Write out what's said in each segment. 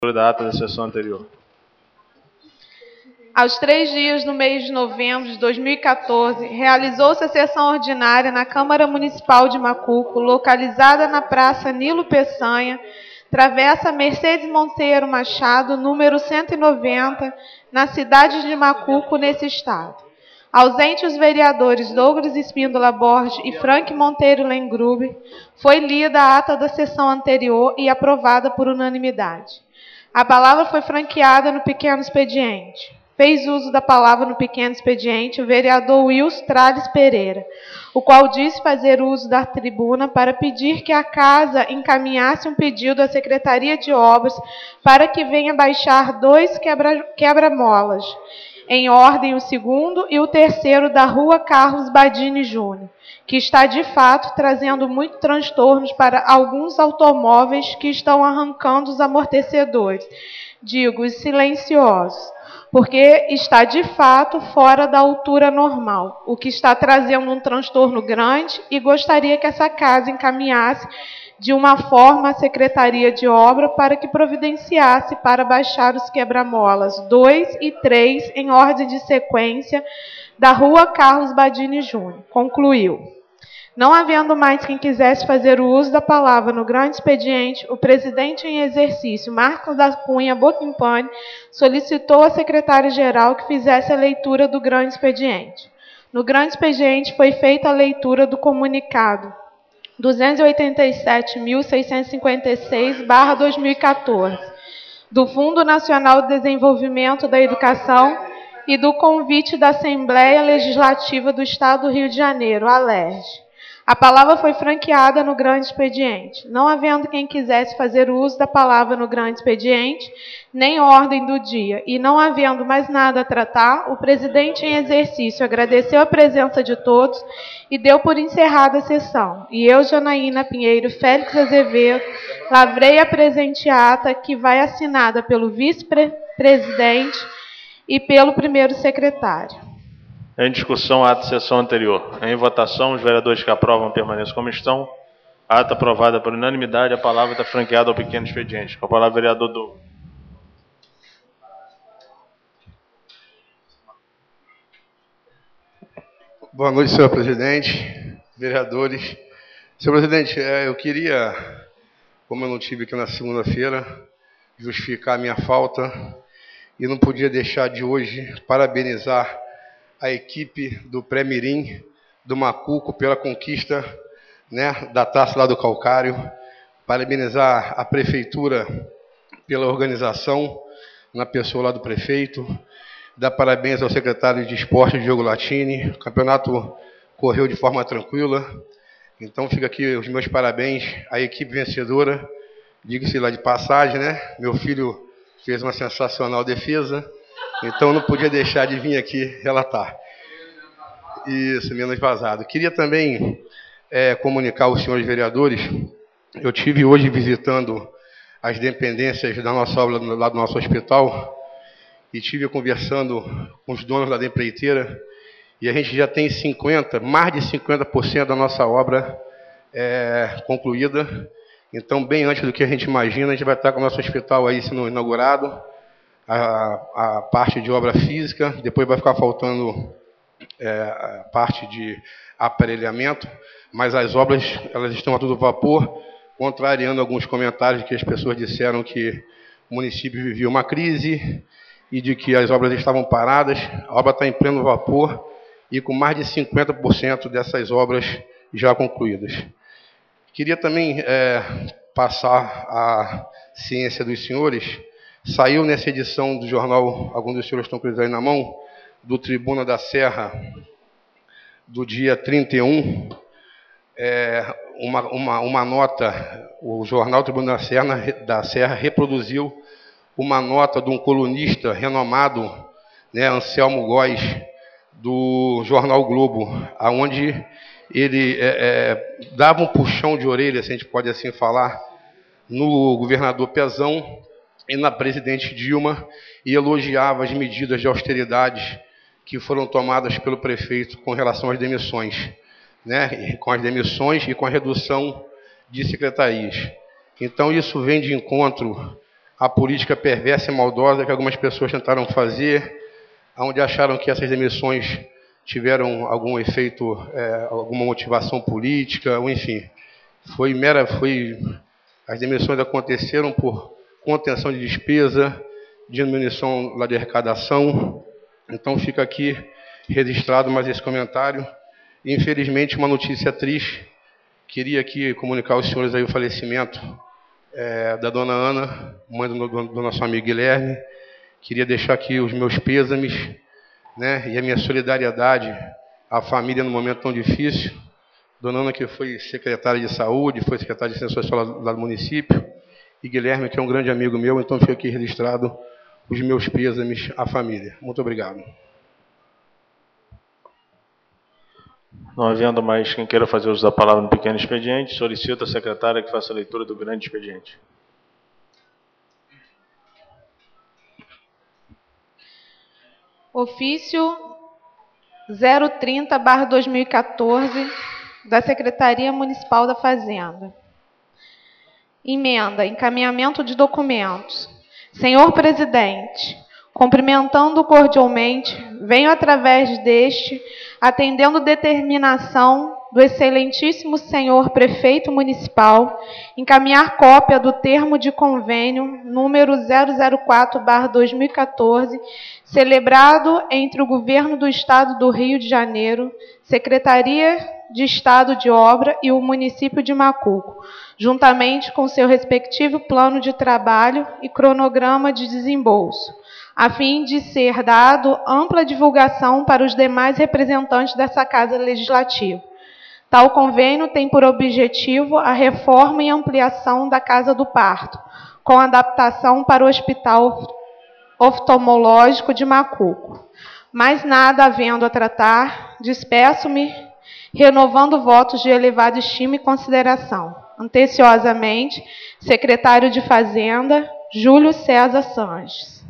Da ata da sessão anterior. Aos 3 dias do mês de novembro de 2014, realizou-se a sessão ordinária na Câmara Municipal de Macuco, localizada na Praça Nilo Peçanha, Travessa Mercedes Monteiro Machado, número 190, na cidade de Macuco, nesse estado. Ausentes os vereadores Douglas Espíndola Borges e Frank Monteiro Lengruber, foi lida a ata da sessão anterior e aprovada por unanimidade. A palavra foi franqueada no pequeno expediente. Fez uso da palavra no pequeno expediente o vereador Wilson Trales Pereira, o qual disse fazer uso da tribuna para pedir que a Casa encaminhasse um pedido à Secretaria de Obras para que venha baixar 2 quebra-molas, em ordem o segundo e o terceiro da Rua Carlos Badini Júnior, que está de fato trazendo muito transtornos para alguns automóveis que estão arrancando os amortecedores, digo, os silenciosos, porque está de fato fora da altura normal, o que está trazendo um transtorno grande, e gostaria que essa casa encaminhasse de uma forma a Secretaria de Obra para que providenciasse para baixar os quebra-molas 2 e 3 em ordem de sequência da Rua Carlos Badini Júnior. Concluiu. Não havendo mais quem quisesse fazer o uso da palavra no grande expediente, o presidente em exercício, Marcos da Cunha Boquimpani, solicitou à secretária-geral que fizesse a leitura do grande expediente. No grande expediente foi feita a leitura do comunicado 287.656/2014, do Fundo Nacional de Desenvolvimento da Educação e do convite da Assembleia Legislativa do Estado do Rio de Janeiro, a LERJ. A palavra foi franqueada no grande expediente. Não havendo quem quisesse fazer uso da palavra no grande expediente, nem ordem do dia, e não havendo mais nada a tratar, o presidente em exercício agradeceu a presença de todos e deu por encerrada a sessão. E eu, Janaína Pinheiro Félix Azevedo, lavrei a presente ata, que vai assinada pelo vice-presidente e pelo primeiro secretário. Em discussão, a ata da sessão anterior. Em votação, os vereadores que aprovam permaneçam como estão. A ata aprovada por unanimidade, a palavra está franqueada ao pequeno expediente. Com a palavra, vereador Douglas. Boa noite, senhor presidente, vereadores. Senhor presidente, eu queria, como eu não estive aqui na segunda-feira, justificar a minha falta e não podia deixar de hoje parabenizar a equipe do Pré-Mirim do Macuco pela conquista, né, da Taça lá do Calcário, parabenizar a prefeitura pela organização, na pessoa lá do prefeito, dar parabéns ao secretário de Esporte, Diogo Latini. O campeonato correu de forma tranquila, então fica aqui os meus parabéns à equipe vencedora. Diga-se lá de passagem, né? Meu filho fez uma sensacional defesa, então não podia deixar de vir aqui relatar. Isso, menos vazado. Queria também comunicar aos senhores vereadores, eu tive hoje visitando as dependências da nossa obra lá do nosso hospital e tive conversando com os donos da empreiteira, e a gente já tem mais de 50% da nossa obra concluída. Então, bem antes do que a gente imagina, a gente vai estar com o nosso hospital aí sendo inaugurado, a parte de obra física, depois vai ficar faltando a parte de aparelhamento, mas as obras elas estão a todo vapor, contrariando alguns comentários que as pessoas disseram que o município vivia uma crise e de que as obras estavam paradas. A obra está em pleno vapor e com mais de 50% dessas obras já concluídas. Queria também passar a ciência dos senhores. Saiu nessa edição do jornal, alguns dos senhores estão com eles aí na mão, do Tribuna da Serra, do dia 31, uma nota, o jornal Tribuna da Serra reproduziu uma nota de um colunista renomado, né, Anselmo Góes, do jornal Globo, onde ele dava um puxão de orelha, se a gente pode assim falar, no governador Pezão e na presidente Dilma, e elogiava as medidas de austeridade que foram tomadas pelo prefeito com relação às demissões, né? Com as demissões e com a redução de secretarias. Então, isso vem de encontro a política perversa e maldosa que algumas pessoas tentaram fazer, onde acharam que essas demissões tiveram algum efeito, alguma motivação política, ou enfim. As demissões aconteceram por contenção de despesa, diminuição da arrecadação. Então fica aqui registrado mais esse comentário. Infelizmente, uma notícia triste. Queria aqui comunicar aos senhores aí o falecimento da dona Ana, mãe do nosso amigo Guilherme. Queria deixar aqui os meus pêsames, né, e a minha solidariedade à família num momento tão difícil. Dona Ana, que foi secretária de saúde, foi secretária de ciência social lá do município, e Guilherme, que é um grande amigo meu, então fica aqui registrado os meus pêsames à família. Muito obrigado. Não havendo mais quem queira fazer uso da palavra no pequeno expediente, solicito à secretária que faça a leitura do grande expediente. Ofício 030/2014, da Secretaria Municipal da Fazenda. Emenda, encaminhamento de documentos. Senhor Presidente, cumprimentando cordialmente, venho através deste, atendendo determinação do excelentíssimo senhor Prefeito Municipal, encaminhar cópia do termo de convênio número 004/2014, celebrado entre o Governo do Estado do Rio de Janeiro, Secretaria de Estado de Obra e o município de Macuco, juntamente com seu respectivo plano de trabalho e cronograma de desembolso, a fim de ser dado ampla divulgação para os demais representantes dessa Casa Legislativa. Tal convênio tem por objetivo a reforma e ampliação da Casa do Parto, com adaptação para o Hospital Oftalmológico de Macuco. Mais nada havendo a tratar, despeço-me, renovando votos de elevada estima e consideração. Anteciosamente, secretário de Fazenda, Júlio César Sanches.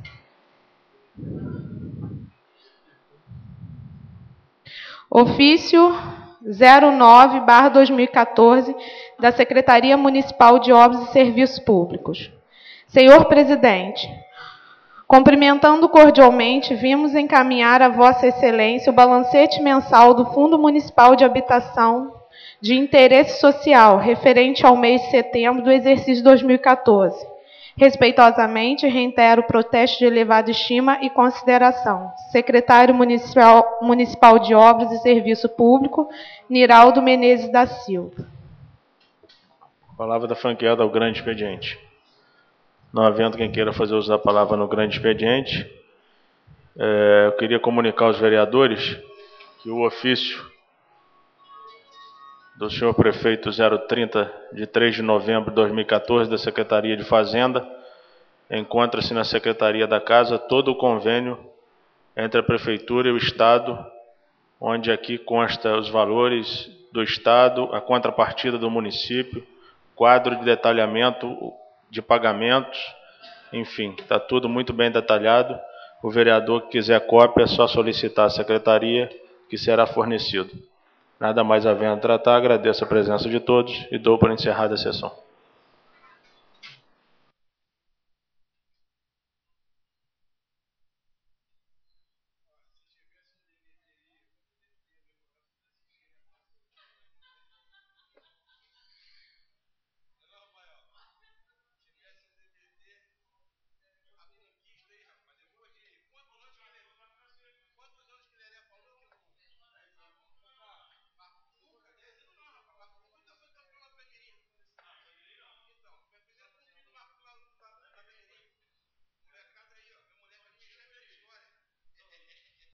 Ofício 09/2014, da Secretaria Municipal de Obras e Serviços Públicos. Senhor Presidente, cumprimentando cordialmente, vimos encaminhar a Vossa Excelência o balancete mensal do Fundo Municipal de Habitação de Interesse Social, referente ao mês de setembro do exercício 2014. Respeitosamente, reitero o protesto de elevada estima e consideração. Secretário Municipal de Obras e Serviço Público, Niraldo Menezes da Silva. Palavra da franqueada ao grande expediente. Não havendo quem queira fazer uso da palavra no grande expediente, eu queria comunicar aos vereadores que o ofício do senhor prefeito 030, de 3 de novembro de 2014, da Secretaria de Fazenda, encontra-se na Secretaria da Casa todo o convênio entre a Prefeitura e o Estado, onde aqui consta os valores do Estado, a contrapartida do município, quadro de detalhamento de pagamentos, enfim, está tudo muito bem detalhado. O vereador que quiser cópia é só solicitar à Secretaria, que será fornecido. Nada mais havendo a tratar, agradeço a presença de todos e dou por encerrada a sessão.